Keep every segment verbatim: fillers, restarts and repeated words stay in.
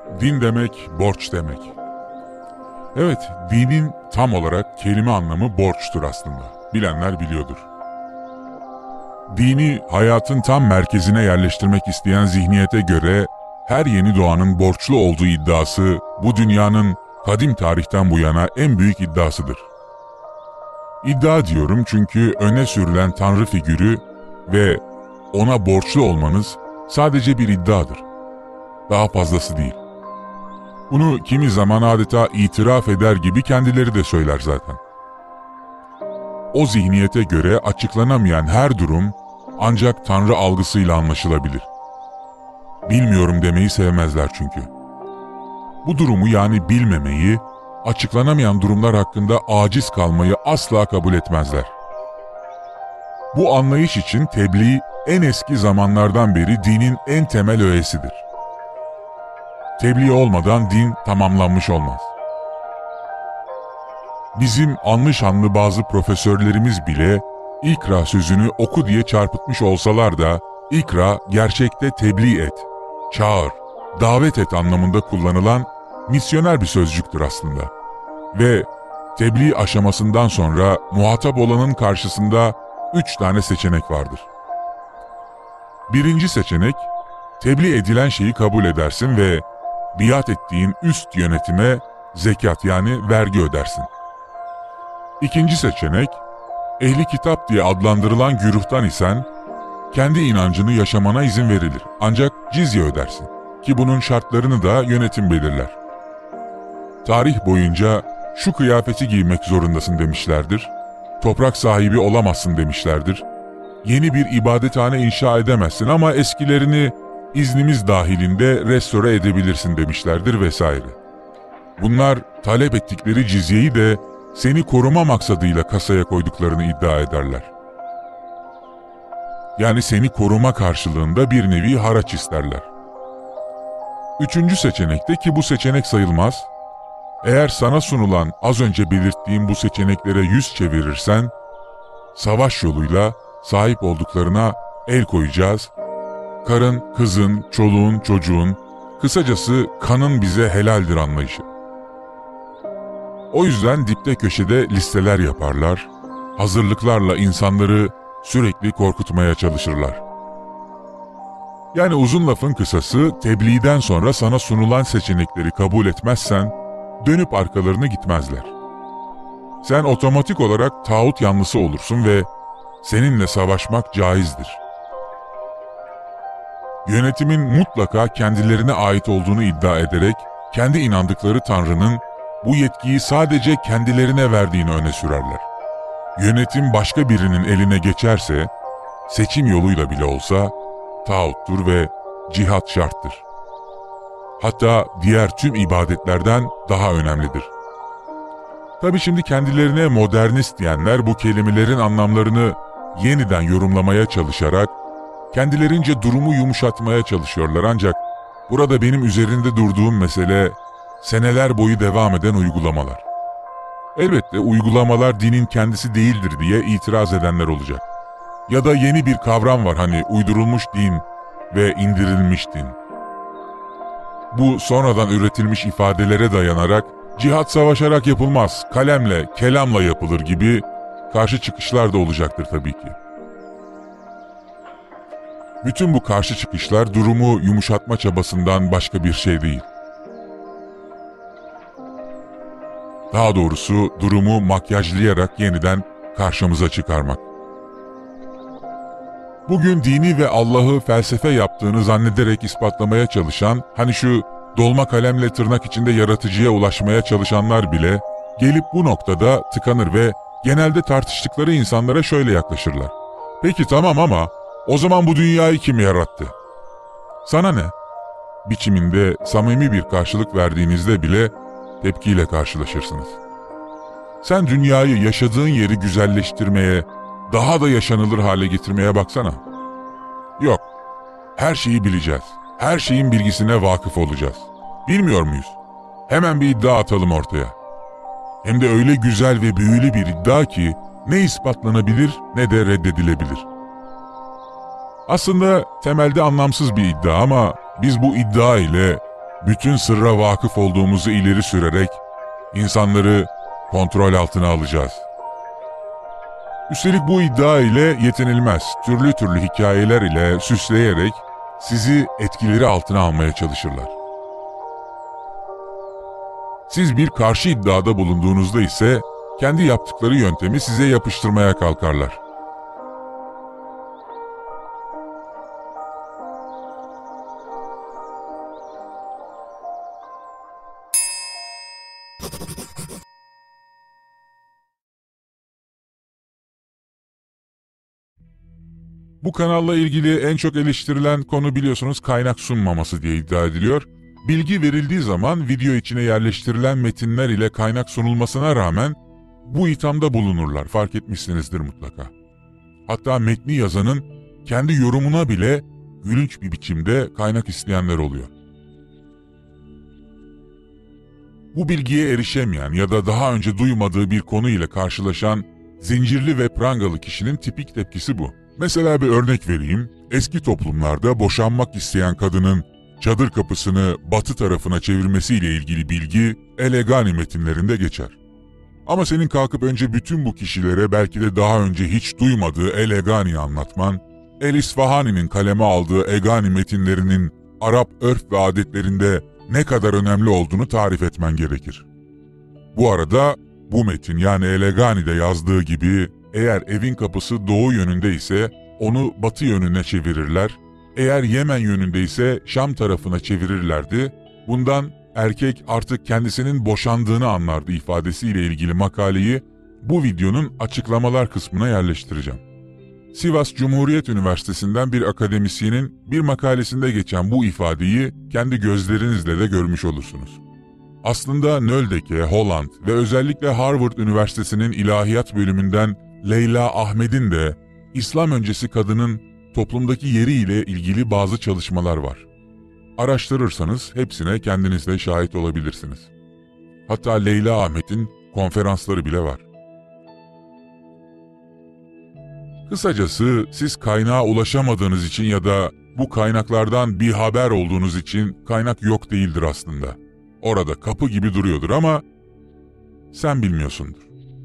Din demek, borç demek. Evet, dinin tam olarak kelime anlamı borçtur aslında. Bilenler biliyordur. Dini hayatın tam merkezine yerleştirmek isteyen zihniyete göre her yeni doğanın borçlu olduğu iddiası bu dünyanın kadim tarihten bu yana en büyük iddiasıdır. İddia diyorum çünkü öne sürülen tanrı figürü ve ona borçlu olmanız sadece bir iddiadır. Daha fazlası değil. Bunu kimi zaman adeta itiraf eder gibi kendileri de söyler zaten. O zihniyete göre açıklanamayan her durum ancak tanrı algısıyla anlaşılabilir. Bilmiyorum demeyi sevmezler çünkü. Bu durumu yani bilmemeyi, açıklanamayan durumlar hakkında aciz kalmayı asla kabul etmezler. Bu anlayış için tebliğ en eski zamanlardan beri dinin en temel öğesidir. Tebliğ olmadan din tamamlanmış olmaz. Bizim anlı şanlı bazı profesörlerimiz bile ikra sözünü oku diye çarpıtmış olsalar da ikra gerçekte tebliğ et, çağır, davet et anlamında kullanılan misyoner bir sözcüktür aslında. Ve tebliğ aşamasından sonra muhatap olanın karşısında üç tane seçenek vardır. Birinci seçenek, tebliğ edilen şeyi kabul edersin ve biat ettiğin üst yönetime zekat yani vergi ödersin. İkinci seçenek, ehli kitap diye adlandırılan güruhtan isen kendi inancını yaşamana izin verilir ancak cizye ödersin ki bunun şartlarını da yönetim belirler. Tarih boyunca şu kıyafeti giymek zorundasın demişlerdir, toprak sahibi olamazsın demişlerdir, yeni bir ibadethane inşa edemezsin ama eskilerini iznimiz dahilinde restore edebilirsin demişlerdir vesaire. Bunlar talep ettikleri cizyeyi de seni koruma maksadıyla kasaya koyduklarını iddia ederler. Yani seni koruma karşılığında bir nevi haraç isterler. Üçüncü seçenekte ki bu seçenek sayılmaz, eğer sana sunulan az önce belirttiğim bu seçeneklere yüz çevirirsen, savaş yoluyla sahip olduklarına el koyacağız, karın, kızın, çoluğun, çocuğun, kısacası kanın bize helaldir anlayışı. O yüzden dipte köşede listeler yaparlar, hazırlıklarla insanları sürekli korkutmaya çalışırlar. Yani uzun lafın kısası, tebliğden sonra sana sunulan seçenekleri kabul etmezsen, dönüp arkalarına gitmezler. Sen otomatik olarak tağut yanlısı olursun ve seninle savaşmak caizdir. Yönetimin mutlaka kendilerine ait olduğunu iddia ederek, kendi inandıkları Tanrı'nın bu yetkiyi sadece kendilerine verdiğini öne sürerler. Yönetim başka birinin eline geçerse, seçim yoluyla bile olsa, tağuttur ve cihat şarttır. Hatta diğer tüm ibadetlerden daha önemlidir. Tabii şimdi kendilerine modernist diyenler bu kelimelerin anlamlarını yeniden yorumlamaya çalışarak, kendilerince durumu yumuşatmaya çalışıyorlar ancak burada benim üzerinde durduğum mesele seneler boyu devam eden uygulamalar. Elbette uygulamalar dinin kendisi değildir diye itiraz edenler olacak. Ya da yeni bir kavram var hani uydurulmuş din ve indirilmiş din. Bu sonradan üretilmiş ifadelere dayanarak cihat savaşarak yapılmaz, kalemle, kelamla yapılır gibi karşı çıkışlar da olacaktır tabii ki. Bütün bu karşı çıkışlar durumu yumuşatma çabasından başka bir şey değil. Daha doğrusu durumu makyajlayarak yeniden karşımıza çıkarmak. Bugün dini ve Allah'ı felsefe yaptığını zannederek ispatlamaya çalışan, hani şu dolma kalemle tırnak içinde yaratıcıya ulaşmaya çalışanlar bile gelip bu noktada tıkanır ve genelde tartıştıkları insanlara şöyle yaklaşırlar. Peki tamam ama o zaman bu dünyayı kim yarattı? Sana ne? Biçiminde samimi bir karşılık verdiğinizde bile tepkiyle karşılaşırsınız. Sen dünyayı yaşadığın yeri güzelleştirmeye, daha da yaşanılır hale getirmeye baksana. Yok, her şeyi bileceğiz. Her şeyin bilgisine vakıf olacağız. Bilmiyor muyuz? Hemen bir iddia atalım ortaya. Hem de öyle güzel ve büyülü bir iddia ki ne ispatlanabilir ne de reddedilebilir. Aslında temelde anlamsız bir iddia ama biz bu iddia ile bütün sırra vakıf olduğumuzu ileri sürerek insanları kontrol altına alacağız. Üstelik bu iddia ile yetinilmez, türlü türlü hikayeler ile süsleyerek sizi etkileri altına almaya çalışırlar. Siz bir karşı iddiada bulunduğunuzda ise kendi yaptıkları yöntemi size yapıştırmaya kalkarlar. Bu kanalla ilgili en çok eleştirilen konu biliyorsunuz kaynak sunmaması diye iddia ediliyor. Bilgi verildiği zaman video içine yerleştirilen metinler ile kaynak sunulmasına rağmen bu ithamda bulunurlar. Fark etmişsinizdir mutlaka. Hatta metni yazanın kendi yorumuna bile gülünç bir biçimde kaynak isteyenler oluyor. Bu bilgiye erişemeyen ya da daha önce duymadığı bir konu ile karşılaşan zincirli ve prangalı kişinin tipik tepkisi bu. Mesela bir örnek vereyim. Eski toplumlarda boşanmak isteyen kadının çadır kapısını batı tarafına çevirmesiyle ilgili bilgi El-Egani metinlerinde geçer. Ama senin kalkıp önce bütün bu kişilere belki de daha önce hiç duymadığı El-Egani'yi anlatman, El-İsfahani'nin kaleme aldığı Egani metinlerinin Arap örf ve adetlerinde ne kadar önemli olduğunu tarif etmen gerekir. Bu arada bu metin yani El-Egani'de yazdığı gibi eğer evin kapısı doğu yönünde ise onu batı yönüne çevirirler, eğer Yemen yönünde ise Şam tarafına çevirirlerdi. Bundan erkek artık kendisinin boşandığını anlardı ifadesiyle ilgili makaleyi bu videonun açıklamalar kısmına yerleştireceğim. Sivas Cumhuriyet Üniversitesi'nden bir akademisyenin bir makalesinde geçen bu ifadeyi kendi gözlerinizle de görmüş olursunuz. Aslında Nöldeke, Holland ve özellikle Harvard Üniversitesi'nin ilahiyat bölümünden Leyla Ahmed'in de İslam öncesi kadının toplumdaki yeriyle ilgili bazı çalışmalar var. Araştırırsanız hepsine kendiniz de şahit olabilirsiniz. Hatta Leyla Ahmed'in konferansları bile var. Kısacası siz kaynağa ulaşamadığınız için ya da bu kaynaklardan bir haber olduğunuz için kaynak yok değildir aslında. Orada kapı gibi duruyordur ama sen bilmiyorsundur.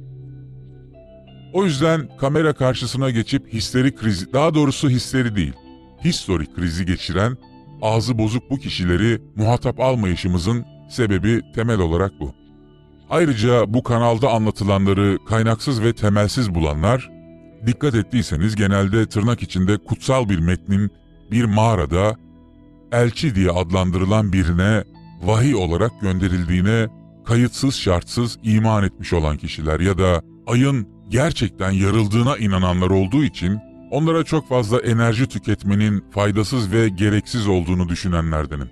O yüzden kamera karşısına geçip histeri krizi, daha doğrusu histeri değil, histori krizi geçiren, ağzı bozuk bu kişileri muhatap almayışımızın sebebi temel olarak bu. Ayrıca bu kanalda anlatılanları kaynaksız ve temelsiz bulanlar, dikkat ettiyseniz genelde tırnak içinde kutsal bir metnin bir mağarada elçi diye adlandırılan birine vahiy olarak gönderildiğine kayıtsız şartsız iman etmiş olan kişiler ya da ayın gerçekten yarıldığına inananlar olduğu için onlara çok fazla enerji tüketmenin faydasız ve gereksiz olduğunu düşünenlerdenim.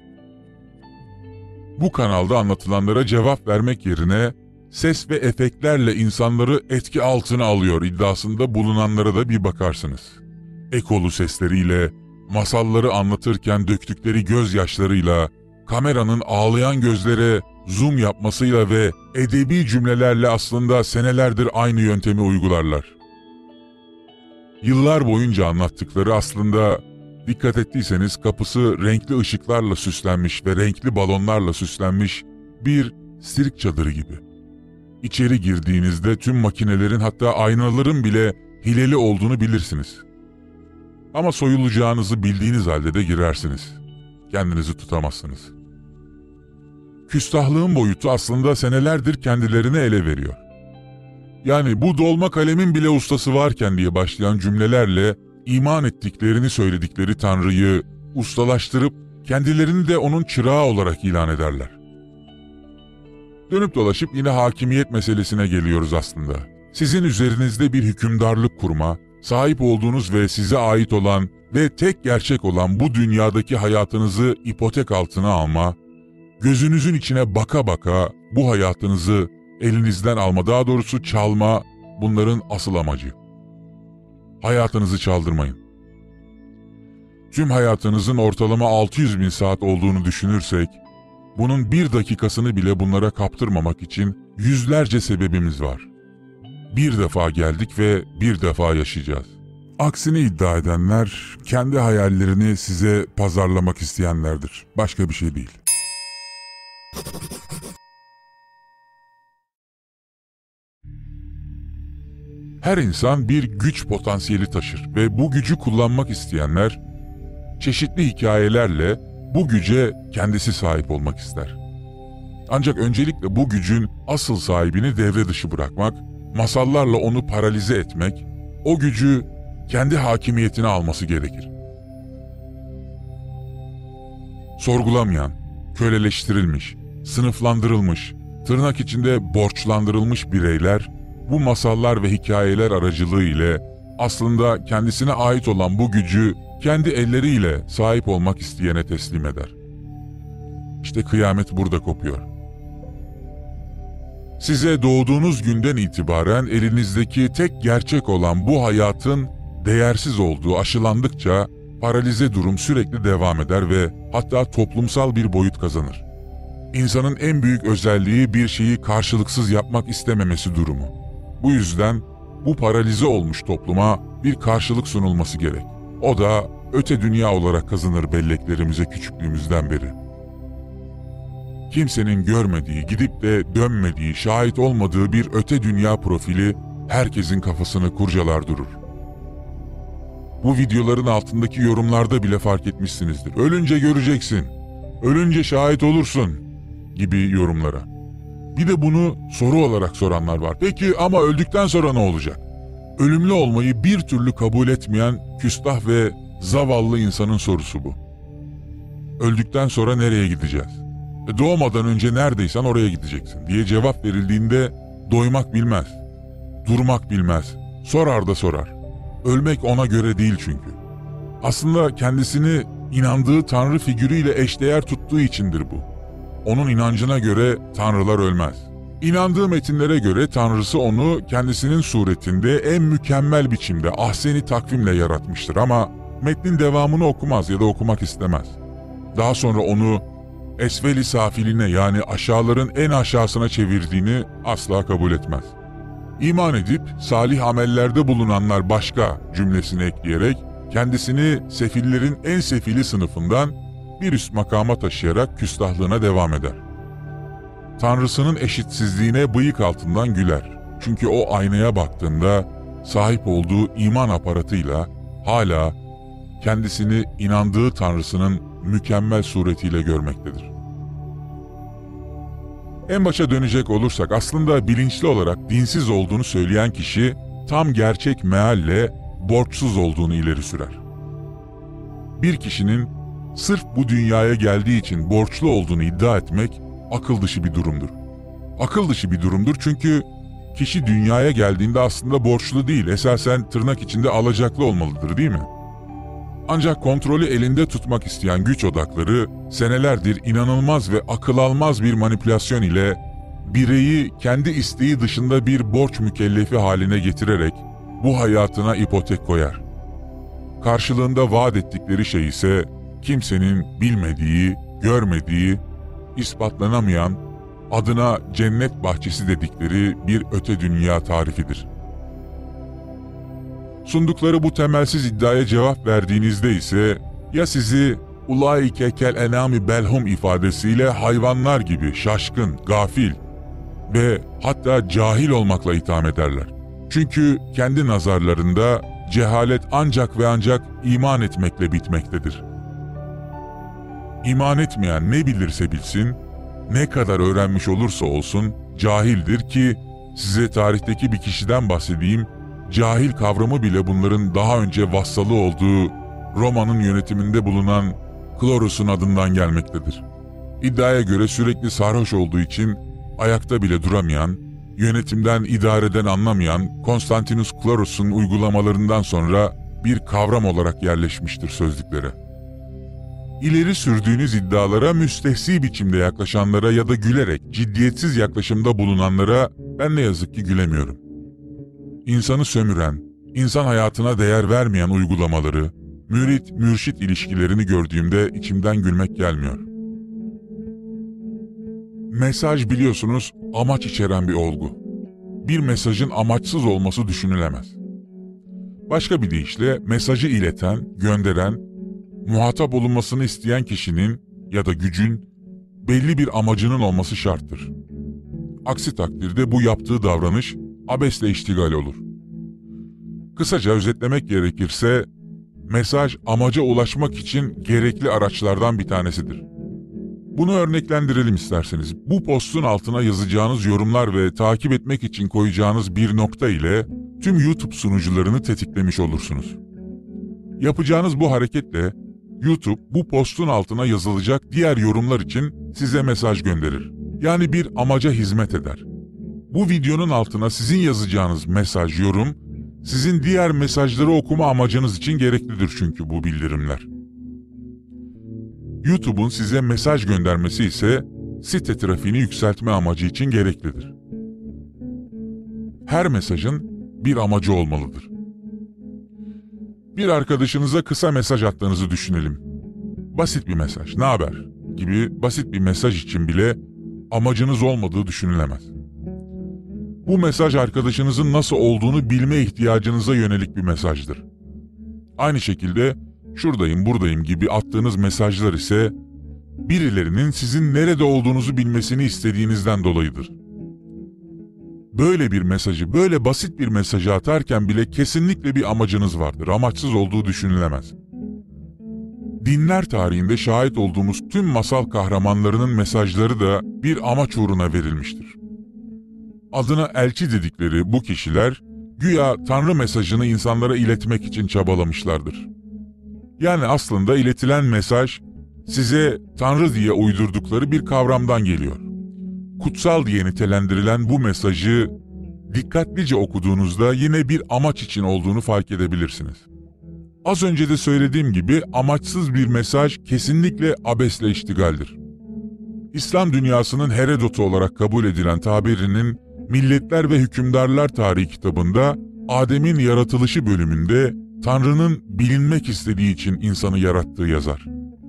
Bu kanalda anlatılanlara cevap vermek yerine ses ve efektlerle insanları etki altına alıyor iddiasında bulunanlara da bir bakarsınız. Ekolu sesleriyle, masalları anlatırken döktükleri gözyaşlarıyla, kameranın ağlayan gözlere zoom yapmasıyla ve edebi cümlelerle aslında senelerdir aynı yöntemi uygularlar. Yıllar boyunca anlattıkları aslında dikkat ettiyseniz kapısı renkli ışıklarla süslenmiş ve renkli balonlarla süslenmiş bir sirk çadırı gibi. İçeri girdiğinizde tüm makinelerin hatta aynaların bile hileli olduğunu bilirsiniz. Ama soyulacağınızı bildiğiniz halde de girersiniz. Kendinizi tutamazsınız. Küstahlığın boyutu aslında senelerdir kendilerini ele veriyor. Yani bu dolma kalemin bile ustası varken diye başlayan cümlelerle iman ettiklerini söyledikleri Tanrı'yı ustalaştırıp kendilerini de onun çırağı olarak ilan ederler. Dönüp dolaşıp yine hakimiyet meselesine geliyoruz aslında. Sizin üzerinizde bir hükümdarlık kurma, sahip olduğunuz ve size ait olan ve tek gerçek olan bu dünyadaki hayatınızı ipotek altına alma, gözünüzün içine baka baka bu hayatınızı elinizden alma, daha doğrusu çalma, bunların asıl amacı. Hayatınızı çaldırmayın. Tüm hayatınızın ortalama altı yüz bin saat olduğunu düşünürsek, bunun bir dakikasını bile bunlara kaptırmamak için yüzlerce sebebimiz var. Bir defa geldik ve bir defa yaşayacağız. Aksini iddia edenler, kendi hayallerini size pazarlamak isteyenlerdir. Başka bir şey değil. Her insan bir güç potansiyeli taşır ve bu gücü kullanmak isteyenler çeşitli hikayelerle bu güce kendisi sahip olmak ister. Ancak öncelikle bu gücün asıl sahibini devre dışı bırakmak, masallarla onu paralize etmek, o gücü kendi hakimiyetine alması gerekir. Sorgulamayan, köleleştirilmiş, sınıflandırılmış, tırnak içinde borçlandırılmış bireyler, bu masallar ve hikayeler aracılığı ile aslında kendisine ait olan bu gücü kendi elleriyle sahip olmak isteyene teslim eder. İşte kıyamet burada kopuyor. Size doğduğunuz günden itibaren elinizdeki tek gerçek olan bu hayatın değersiz olduğu aşılandıkça paralize durum sürekli devam eder ve hatta toplumsal bir boyut kazanır. İnsanın en büyük özelliği bir şeyi karşılıksız yapmak istememesi durumu. Bu yüzden bu paralize olmuş topluma bir karşılık sunulması gerek. O da öte dünya olarak kazanır belleklerimize küçüklüğümüzden beri. Kimsenin görmediği, gidip de dönmediği, şahit olmadığı bir öte dünya profili herkesin kafasını kurcalar durur. Bu videoların altındaki yorumlarda bile fark etmişsinizdir. Ölünce göreceksin, ölünce şahit olursun gibi yorumlara. Bir de bunu soru olarak soranlar var. Peki ama öldükten sonra ne olacak? Ölümlü olmayı bir türlü kabul etmeyen küstah ve zavallı insanın sorusu bu. Öldükten sonra nereye gideceğiz? E doğmadan önce neredeysen oraya gideceksin diye cevap verildiğinde doymak bilmez, durmak bilmez, sorar da sorar. Ölmek ona göre değil çünkü. Aslında kendisini inandığı tanrı figürüyle eşdeğer tuttuğu içindir bu. Onun inancına göre tanrılar ölmez. İnandığı metinlere göre tanrısı onu kendisinin suretinde en mükemmel biçimde ahseni takvimle yaratmıştır ama metnin devamını okumaz ya da okumak istemez. Daha sonra onu esveli safiline yani aşağıların en aşağısına çevirdiğini asla kabul etmez. İman edip salih amellerde bulunanlar başka cümlesini ekleyerek kendisini sefillerin en sefili sınıfından bir üst makama taşıyarak küstahlığına devam eder. Tanrısının eşitsizliğine bıyık altından güler. Çünkü o aynaya baktığında sahip olduğu iman aparatıyla hala kendisini inandığı Tanrısının mükemmel suretiyle görmektedir. En başa dönecek olursak aslında bilinçli olarak dinsiz olduğunu söyleyen kişi tam gerçek mealle borçsuz olduğunu ileri sürer. Bir kişinin sırf bu dünyaya geldiği için borçlu olduğunu iddia etmek akıl dışı bir durumdur. Akıl dışı bir durumdur çünkü kişi dünyaya geldiğinde aslında borçlu değil, esasen tırnak içinde alacaklı olmalıdır değil mi? Ancak kontrolü elinde tutmak isteyen güç odakları senelerdir inanılmaz ve akıl almaz bir manipülasyon ile bireyi kendi isteği dışında bir borç mükellefi haline getirerek bu hayatına ipotek koyar. Karşılığında vaat ettikleri şey ise kimsenin bilmediği, görmediği, ispatlanamayan, adına cennet bahçesi dedikleri bir öte dünya tarifidir. Sundukları bu temelsiz iddiaya cevap verdiğinizde ise ya sizi ulaike kel enami belhum ifadesiyle hayvanlar gibi şaşkın, gafil ve hatta cahil olmakla itham ederler. Çünkü kendi nazarlarında cehalet ancak ve ancak iman etmekle bitmektedir. İman etmeyen ne bilirse bilsin, ne kadar öğrenmiş olursa olsun cahildir ki size tarihteki bir kişiden bahsedeyim, cahil kavramı bile bunların daha önce vassalı olduğu Roma'nın yönetiminde bulunan Chlorus'un adından gelmektedir. İddiaya göre sürekli sarhoş olduğu için ayakta bile duramayan, yönetimden, idareden anlamayan Konstantinus Chlorus'un uygulamalarından sonra bir kavram olarak yerleşmiştir sözlüklere. İleri sürdüğünüz iddialara müstehsi biçimde yaklaşanlara ya da gülerek ciddiyetsiz yaklaşımda bulunanlara ben ne yazık ki gülemiyorum. İnsanı sömüren, insan hayatına değer vermeyen uygulamaları, mürit-mürşit ilişkilerini gördüğümde içimden gülmek gelmiyor. Mesaj biliyorsunuz amaç içeren bir olgu. Bir mesajın amaçsız olması düşünülemez. Başka bir deyişle mesajı ileten, gönderen, muhatap olunmasını isteyen kişinin ya da gücün belli bir amacının olması şarttır. Aksi takdirde bu yaptığı davranış abesle iştigal olur. Kısaca özetlemek gerekirse, mesaj amaca ulaşmak için gerekli araçlardan bir tanesidir. Bunu örneklendirelim isterseniz. Bu postun altına yazacağınız yorumlar ve takip etmek için koyacağınız bir nokta ile tüm YouTube sunucularını tetiklemiş olursunuz. Yapacağınız bu hareketle YouTube bu postun altına yazılacak diğer yorumlar için size mesaj gönderir. Yani bir amaca hizmet eder. Bu videonun altına sizin yazacağınız mesaj, yorum, sizin diğer mesajları okuma amacınız için gereklidir çünkü bu bildirimler. YouTube'un size mesaj göndermesi ise site trafiğini yükseltme amacı için gereklidir. Her mesajın bir amacı olmalıdır. Bir arkadaşınıza kısa mesaj attığınızı düşünelim. Basit bir mesaj, "Ne haber?" gibi basit bir mesaj için bile amacınız olmadığı düşünülemez. Bu mesaj arkadaşınızın nasıl olduğunu bilme ihtiyacınıza yönelik bir mesajdır. Aynı şekilde "şuradayım, buradayım" gibi attığınız mesajlar ise birilerinin sizin nerede olduğunuzu bilmesini istediğinizden dolayıdır. Böyle bir mesajı, böyle basit bir mesajı atarken bile kesinlikle bir amacınız vardır. Amaçsız olduğu düşünülemez. Dinler tarihinde şahit olduğumuz tüm masal kahramanlarının mesajları da bir amaç uğruna verilmiştir. Adına elçi dedikleri bu kişiler, güya Tanrı mesajını insanlara iletmek için çabalamışlardır. Yani aslında iletilen mesaj, size Tanrı diye uydurdukları bir kavramdan geliyor. Kutsal diye nitelendirilen bu mesajı dikkatlice okuduğunuzda yine bir amaç için olduğunu fark edebilirsiniz. Az önce de söylediğim gibi amaçsız bir mesaj kesinlikle abesle iştigaldir. İslam dünyasının Herodot'u olarak kabul edilen tabirinin Milletler ve Hükümdarlar Tarihi kitabında Adem'in yaratılışı bölümünde Tanrı'nın bilinmek istediği için insanı yarattığı yazar.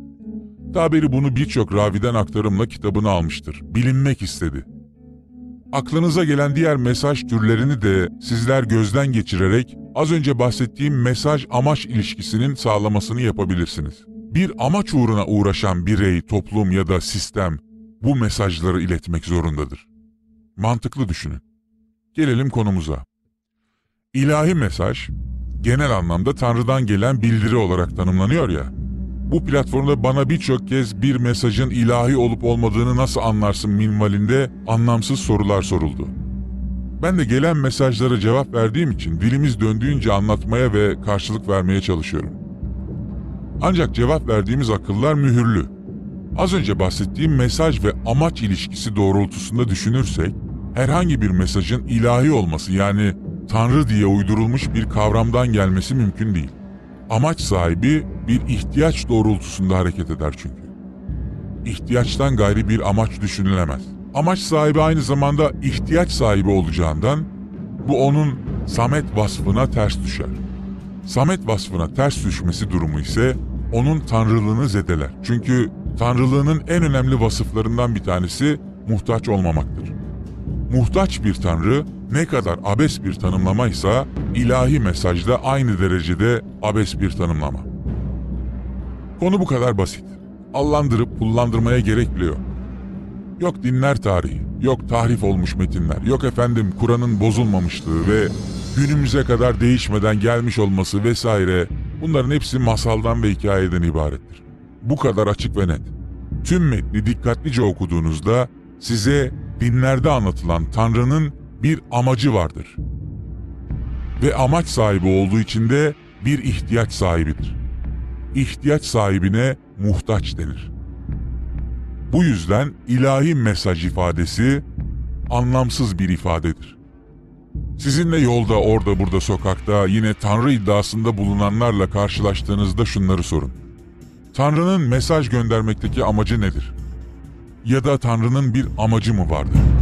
Tabiri bunu birçok raviden aktarımla kitabına almıştır. Bilinmek istedi. Aklınıza gelen diğer mesaj türlerini de sizler gözden geçirerek az önce bahsettiğim mesaj-amaç ilişkisinin sağlamasını yapabilirsiniz. Bir amaç uğruna uğraşan birey, toplum ya da sistem bu mesajları iletmek zorundadır. Mantıklı düşünün. Gelelim konumuza. İlahi mesaj, genel anlamda Tanrı'dan gelen bildiri olarak tanımlanıyor ya. Bu platformda bana birçok kez bir mesajın ilahi olup olmadığını nasıl anlarsın minvalinde anlamsız sorular soruldu. Ben de gelen mesajlara cevap verdiğim için dilimiz döndüğünce anlatmaya ve karşılık vermeye çalışıyorum. Ancak cevap verdiğimiz akıllar mühürlü. Az önce bahsettiğim mesaj ve amaç ilişkisi doğrultusunda düşünürsek, herhangi bir mesajın ilahi olması yani Tanrı diye uydurulmuş bir kavramdan gelmesi mümkün değil. Amaç sahibi bir ihtiyaç doğrultusunda hareket eder çünkü. İhtiyaçtan gayri bir amaç düşünülemez. Amaç sahibi aynı zamanda ihtiyaç sahibi olacağından bu onun samet vasfına ters düşer. Samet vasfına ters düşmesi durumu ise onun tanrılığını zedeler. Çünkü tanrılığının en önemli vasıflarından bir tanesi muhtaç olmamaktır. Muhtaç bir tanrı ne kadar abes bir tanımlamaysa ilahi mesajda aynı derecede abes bir tanımlama. Konu bu kadar basit. Allandırıp pullandırmaya gerek bile yok. Yok dinler tarihi, yok tahrif olmuş metinler, yok efendim Kur'an'ın bozulmamışlığı ve günümüze kadar değişmeden gelmiş olması vesaire, bunların hepsi masaldan ve hikayeden ibarettir. Bu kadar açık ve net. Tüm metni dikkatlice okuduğunuzda size dinlerde anlatılan Tanrı'nın bir amacı vardır. Ve amaç sahibi olduğu için de bir ihtiyaç sahibidir. İhtiyaç sahibine muhtaç denir. Bu yüzden ilahi mesaj ifadesi anlamsız bir ifadedir. Sizinle yolda, orada, burada, sokakta yine Tanrı iddiasında bulunanlarla karşılaştığınızda şunları sorun. Tanrı'nın mesaj göndermekteki amacı nedir? Ya da Tanrı'nın bir amacı mı vardır?